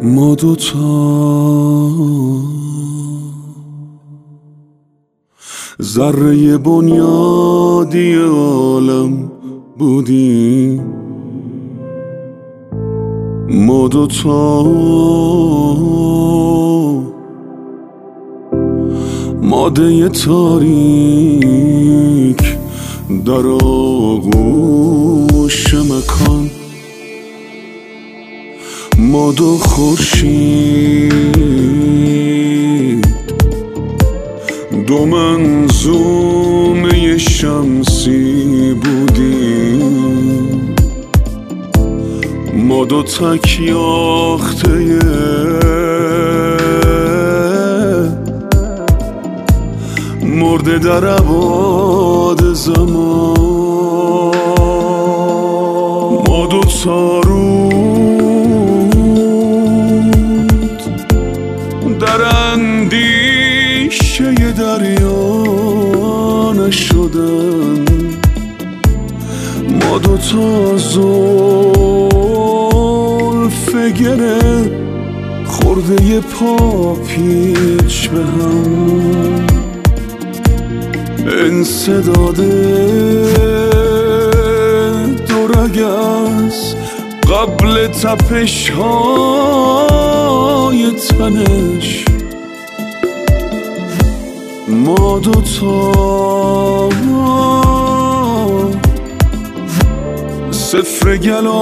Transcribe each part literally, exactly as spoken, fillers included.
ما دوتا ذره بنیادی عالم بودیم، ما دوتا ماده تاریک در آغوش مکان، ما دو خورشید دو منظومه شمسی بودیم، ما دو تک یاخته مرده در ابعاد زمان، ما دو تا رود در اندیشه دریا نشدن، ما دو تا زلف گره خورده پا پیچ به هم، انسداد دو رگز قبل تپش های تنش، ما دوتا صفر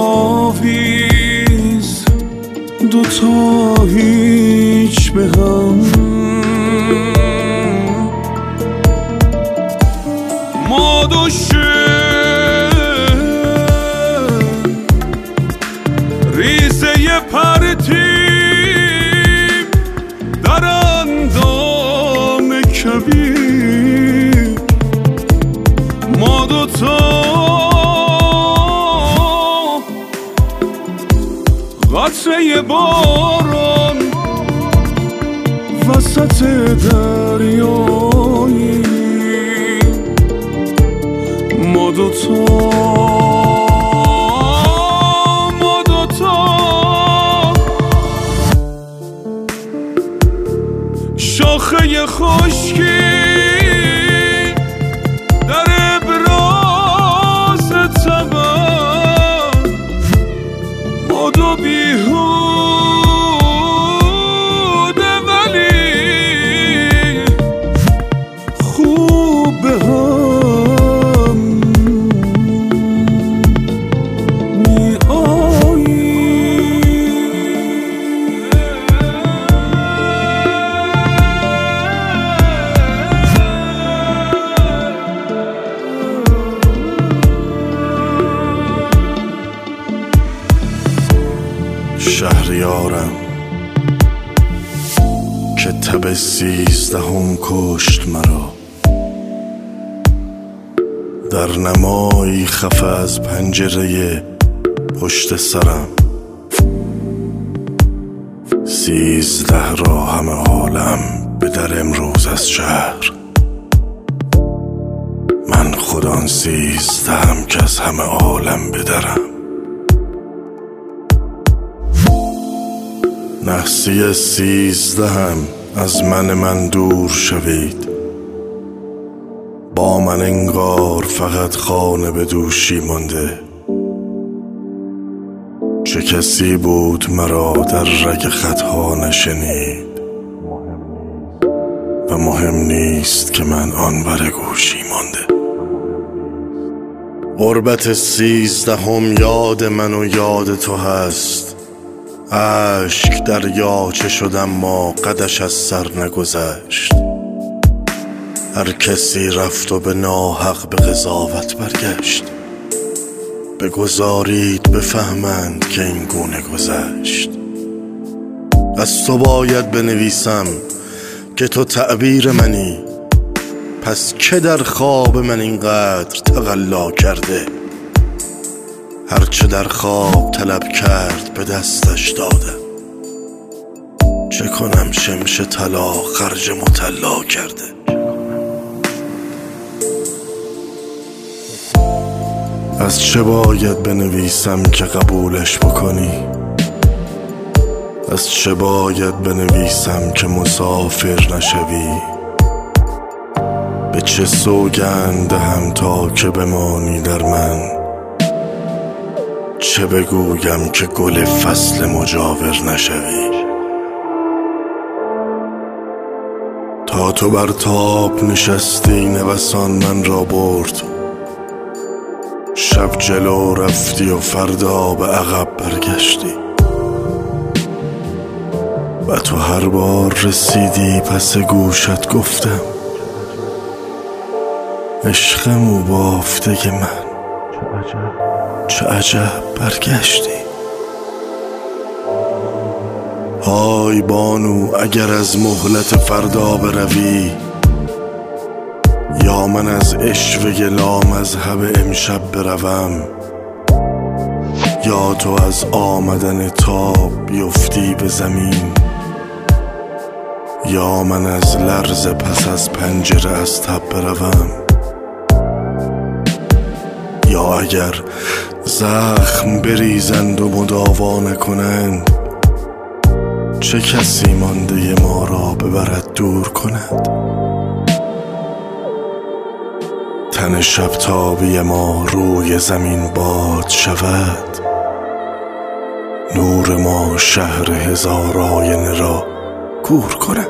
گلاویز دوتا هیچ به هم، ما دو ریزه پرتیم در اندام کبیر، ما دوتا قطره باران وسط دریایی، ما دوتا ما دوتا شاخه خشکی در ابراز طبع، ما دو بیهوده ولی خوب به هم می آیی. شهریارم که تب سیزدهم کشت مرا، در نمایی خفه از پنجره پشت سرم، سیزده را همه عالم به در امروز از شهر، من خودان سیزدهم که از همه عالم بدرم، نحسی سیزدهم از من من دور شوید، با من انگار فقط خانه به دوشی مانده، چه کسی بود مرا در رگ خطها نشنید و مهم نیست که من آن ور گوشی مانده، غربت سیزدهم یاد من و یاد تو هست، اشک دریاچه شدم ما قدش از سر نگذشت، هر کسی رفت و به ناحق به قضاوت برگشت، بگذارید بفهمند که این گونه گذشت، از تو باید بنویسم که تو تعبیر منی، پس که در خواب من اینقدر تقلا کرده، هرچه در خواب طلب کرد به دستش دادم، چه کنم شمش طلا خرج مطلا کرده، از چه باید بنویسم که قبولش بکنی، از چه باید بنویسم که مسافر نشوی؟ به چه سوگند دهم تا که بمانی در من؟ چه بگویم که گل فصل مجاور نشوی؟ تا تو بر تاب نشستی نوسان من را برد، شب جلو رفتی و فردا به عقب برگشتی. و تو هر بار رسیدی پس گوشت گفتم عشقم و بافته من چه عجب برگشتی. های بانو اگر از مهلت فردا بروی، یا من از عشوه لامذهب امشب بروم، یا تو از آمدن تاب بیفتی به زمین، یا من از لرز پس از پنجره از تب بروم. یا اگر زخم بریزند و مداوا نکنند، چه کسی مانده ما را ببرد دور کند؟ تن شب تابی ما روی زمین باد شود، نور ما شهر هزار آینه را کور کند.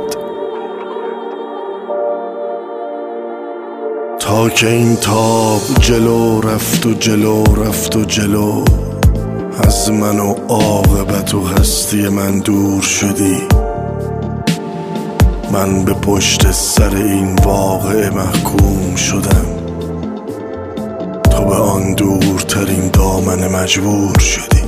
تا که این تاب جلو رفت و جلو رفت و جلو، از من و عاقبت و هستی من دور شدی. من به پشت سر این واقعه محکوم شدم، تو به آن دورترین دامن مجبور شدی.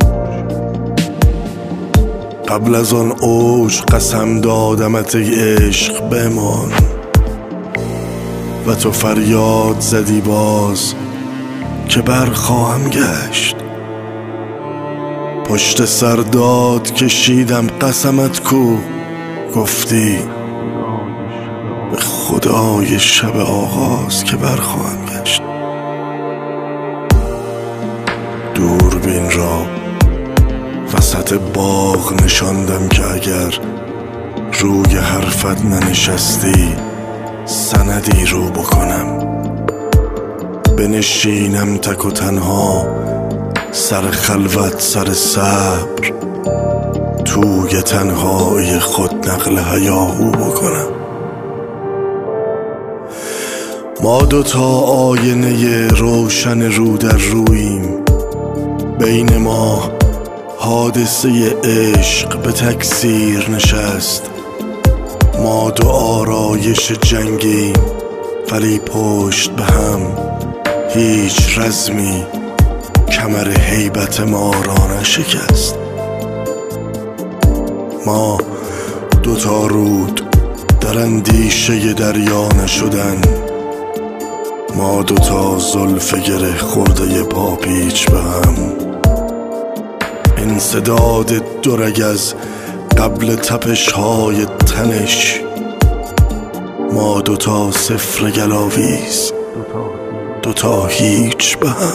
قبل از آن اوج قسم دادمت ای عشق بمان، و تو فریاد زدی باز که برخواهم گشت. پشت سر داد کشیدم قسمت کو، گفتی به خدای شب آغاز که برخواهم گشت. دوربین را وسط باغ نشاندم که اگر روی حرفت ننشستی سندی رو بکنم. بنشینم تک و تنها سر خلوت سر صبر، توی تنهایی خود نقل هیاهو بکنم. ما دوتا آینه روشن رو در روییم، بین ما حادثه عشق به تکثیر نشست. ما دو آرایش جنگیم ولی پشت به هم، هیچ رزمی کمر هیبت ما را نشکست. ما دوتا رود در اندیشه دریا نشدن، ما دوتا زلف گره خورده پا پیچ به هم. انسداد دو رگ از قبل تپش های تنش، ما دوتا صفر گلاویز دوتا هیچ به هم.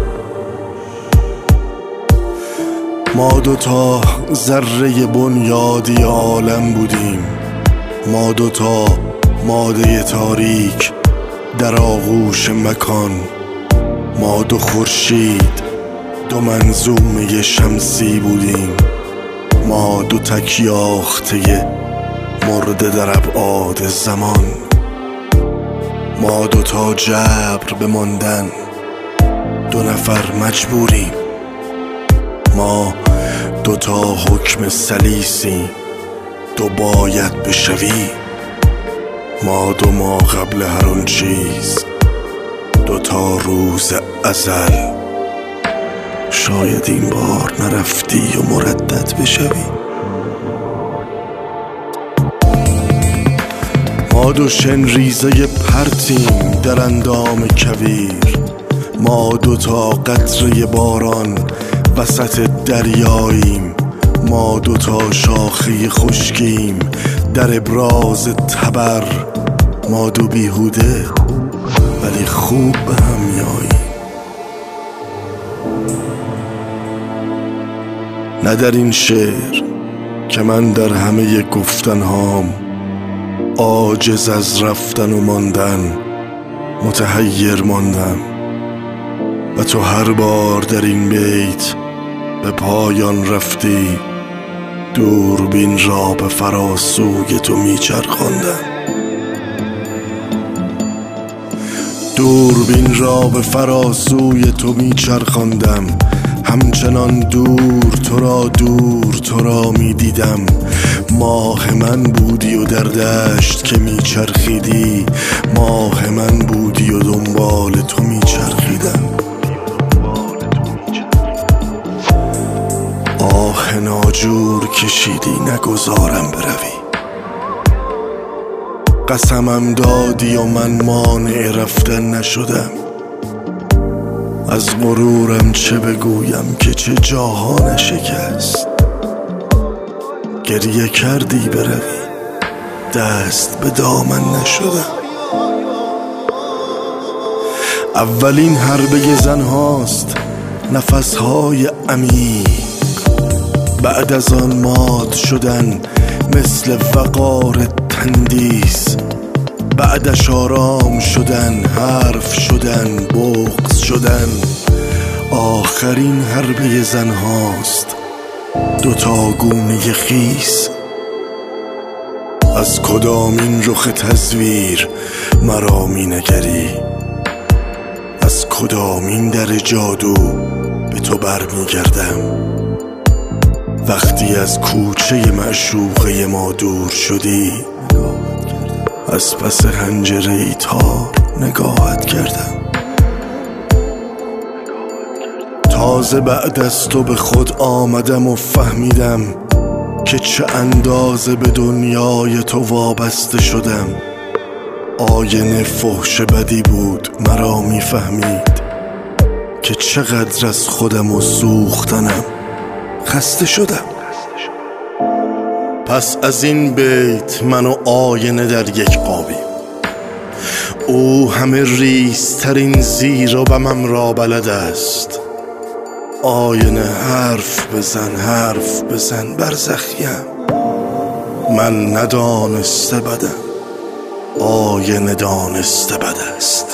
ما دوتا ذره بنیادی عالم بودیم، ما دوتا ماده تاریک در آغوش مکان، ما دو خورشید دو منظومه شمسی بودیم، ما دو تکیاخته مرده در ابعاد زمان، ما دوتا جبر بماندن دو نفر مجبوریم، ما دوتا حکم سلیسی دو باید بشوی، ما دو ما قبل هر اون چیز دوتا روز ازل، شاید این بار نرفتی و مردد بشوی. ما دو شن ریزه پرتیم در اندام کویر، ما دوتا قطره باران وسط دریاییم، ما دوتا شاخه خشکیم در ابراز تبر، ما دو بیهوده ولی خوب به هم میاییم. نه در این شعر که من در همه گفتنهام عاجز از رفتن و ماندن متحیر ماندم و تو هر بار در این بیت به پایان رفتی دوربین را به فراسوی تو میچرخاندم دوربین را به فراسوی تو میچرخاندم همچنان دور تو را دور تو را میدیدم ماه من بودی و در دشت که میچرخیدی ماه من بودی و دنبال تو میچرخیدم آه ناجور کشیدی نگذارم بروی قسمم دادی و من مانع رفتن نشدم از غرورم چه بگویم که چه جاها نشکست گریه کردی بروی دست به دامن نشدم اولین حربه زن هاست نفسهای عمیق بعد از آن مات شدن مثل وقار تندیس بعدش آرام شدن حرف شدن بغض شدن آخرین حربه زن هاست دوتا گونه خیس از کدامین رخ تصویر مرا می نگری از کدامین در جادو به تو بر می گردم وقتی از کوچه معشوقه ما دور شدی از پس حنجره تار نگاهت کردم تازه بعد از تو به خود آمدم و فهمیدم که چه اندازه به دنیای تو وابسته شدم آینه فحش بدی بود مرا میفهمید که چقدر از خودم و سوختنم خسته شدم پس از این بیت من و آینه در یک قابیم او همه ریزترین زیر و بمم را بلد است آینه حرف بزن حرف بزن برزخیم من ندانسته بدم آینه دانسته بد است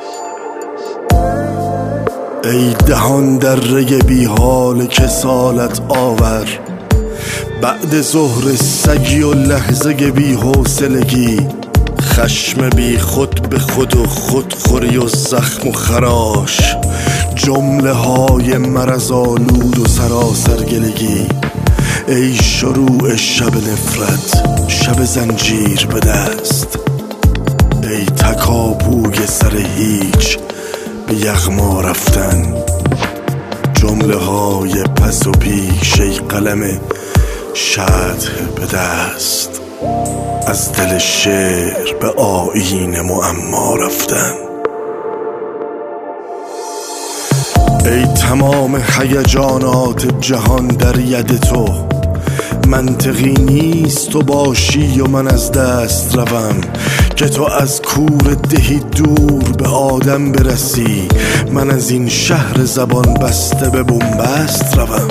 ای دهان دره بی حال کسالت آور بعد ظهر سگی و لحظه بی حوصلگی خشم بی خود به خود و خودخوری و زخم و خراش جمله های مرض آلود و سراسر گلگی ای شروع شب نفرت شب زنجیر به دست ای تکاپوی سر هیچ به یغما رفتن جمله های پس و پیش ای قلم شطح به دست از دل شعر به آیین معما رفتن ای تمام هیجانات جهان در ید تو منطقی نیست تو باشی و من از دست روم که تو از کور دهی دور به آدم برسی من از این شهر زبان بسته به بنبست روم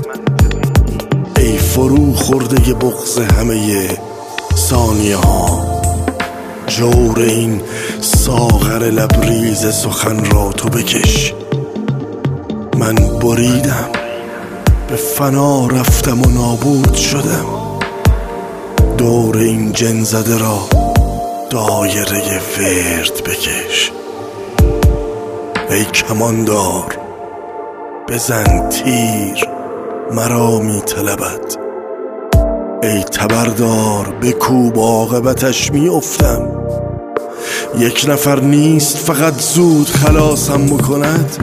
ای فرو خورده بغض همه ثانیه ها جور این ساغر لبریز سخن را تو بکش من بریدم به فنا رفتم و نابود شدم دور این جن زده را دایره ورد بکش ای کماندار بزن تیر مرا می طلبد ای تبردار بکوب عاقبتش می افتم یک نفر نیست فقط زود خلاصم بکند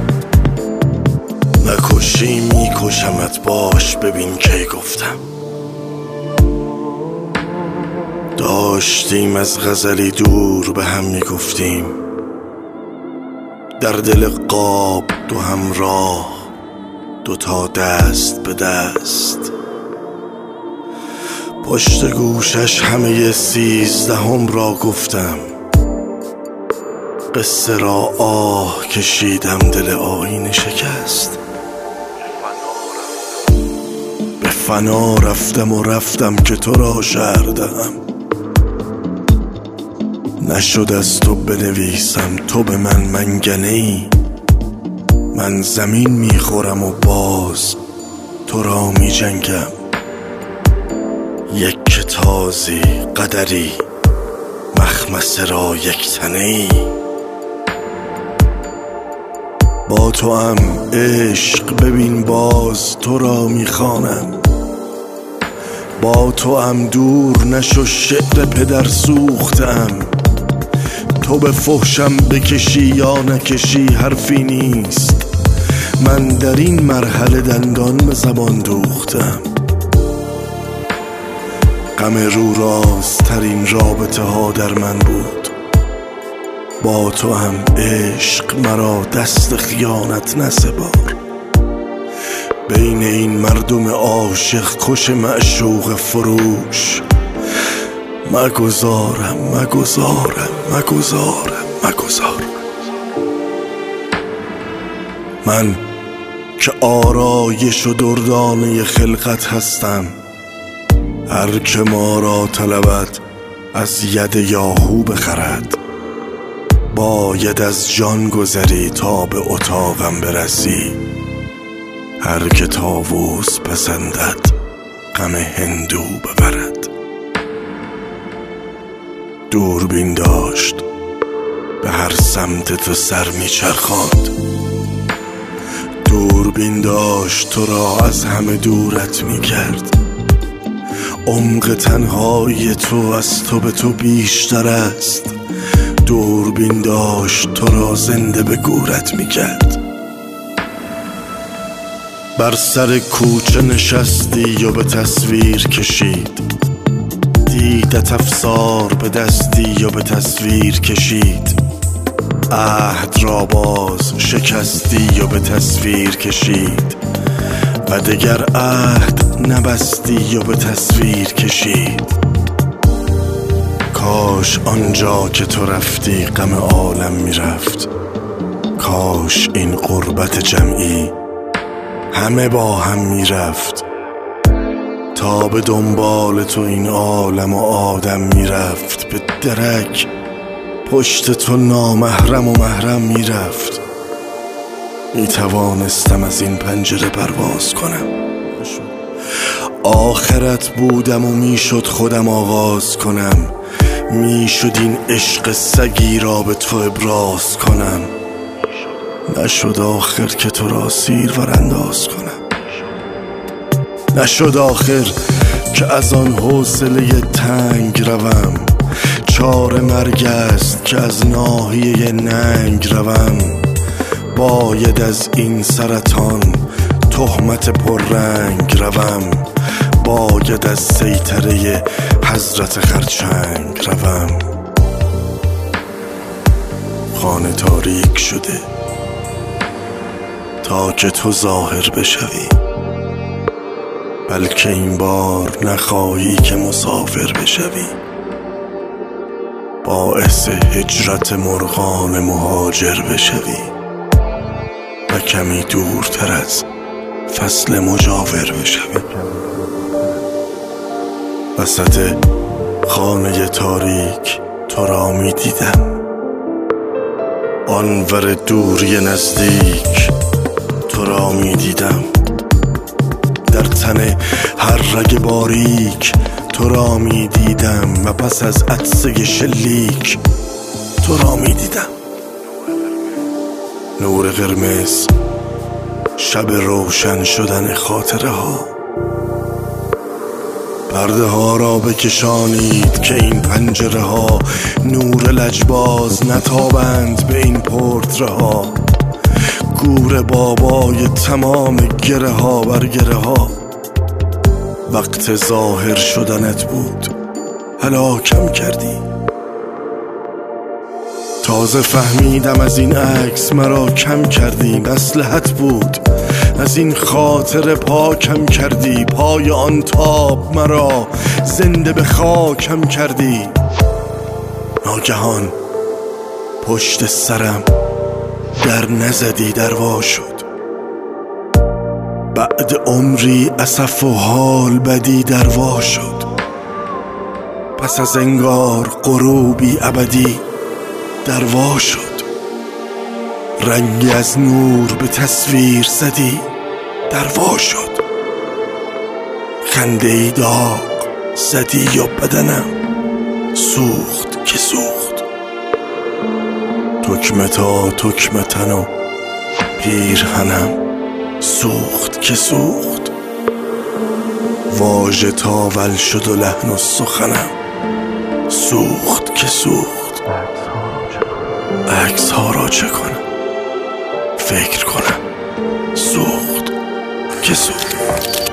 نکشی می کشمت باش ببین کی گفتم داشتیم از غزلی دور به هم می گفتیم در دل قاب دو همراه دو تا دست به دست پشت گوشش همه سیزدهم را گفتم قصه را آه کشیدم دل آینه شکست به فنا رفتم و رفتم که تو را شرح دهم. نشد از تو بنویسم تو به من منگنه ای. من زمین میخورم و باز تو را می جنگم. یک تازی قدری مخمسه را یک تنه ای. با تو هم عشق ببین باز تو را میخوانم. با تو هم دور نشو شعر پدر سوختم. تو به فحشم بکشی یا نکشی حرفی نیست. من در این مرحله دندان به زبان دوختم. غم رو رازترین رابطه ها در من بود. با تو هم عشق مرا دست خیانت نسپار. بین این مردم عاشق کش معشوق فروش مگذارم مگذارم مگذارم مگذارم. من که آرایش و دردانه خلقت هستم. هر که ما را طلبد از ید یاهو بخرد. باید از جان گذری تا به اتاقم برسی. هر که طاووس پسندد غم هندو ببرد. دوربین داشت به هر سمت تو سر میچرخاند. دوربین داشت تو را از همه دورت میکرد. عمق تنهای تو از تو به تو بیشتر است. دوربین داشت تو را زنده به گورت میکرد. بر سر کوچه نشستی و به تصویر کشید. دیدت افسار به دستی و به تصویر کشید. عهد را باز شکستی و به تصویر کشید. و دگر عهد نبستی و به تصویر کشید. کاش آنجا که تو رفتی غم عالم میرفت. کاش این غربت جمعی همه با هم میرفت. تا به دنبال تو این عالم و آدم میرفت. به درک پشت تو نامحرم و محرم میرفت. میتوانستم از این پنجره پرواز کنم. آخرت بودم و میشد خودم آغاز کنم. میشد این عشق سگی را به تو ابراز کنم. نشد آخر که تو را سیرور انداز کنم. نشد آخر که از آن حوصله تنگ روم. چار مرگ است که از ناحیه ننگ روم. باید از این سرطان تهمت پررنگ روم. باید از سیطره حضرت خرچنگ روم. خانه تاریک شده تا که تو ظاهر بشوی. بلکه این بار نخواهی که مسافر بشوی. باعث هجرت مرغان مهاجر بشوی. و کمی دورتر از فصل مجاور بشوی. وسط خانه تاریک تو را می دیدم. آنور دوری نزدیک تو را می دیدم. در تن هر رگ باریک تو را می دیدم. و پس از عطسه شلیک تو را می دیدم. نور قرمز شب روشن شدن خاطره ها. پرده ها را بکشانید که این پنجره ها نور لجباز نتابند به این پورتره ها. گور بابای تمام گره ها بر گره ها. وقت ظاهر شدنت بود هلاکم کردی. تازه فهمیدم از این عکس مرا کم کردی. مصلحت بود از این خاطر پاکم کردی. پای آن تاب مرا زنده به خاکم کردی. ناگهان پشت سرم در نزدی در وا شد. بعد عمری اسف و حال بدی دروا شد. پس از انگار غروبی ابدی دروا شد. رنگی از نور به تصویر زدی دروا شد. خنده ای داغ زدی یا بدنم سوخت که سوخت. تکمه تا تکمه تن و پیرهنم سوخت که سوخت. واژه تاول شد و لحن و سخنم سوخت که سوخت. عکس ها را چه کنم فکر کنم سوخت که سوخت.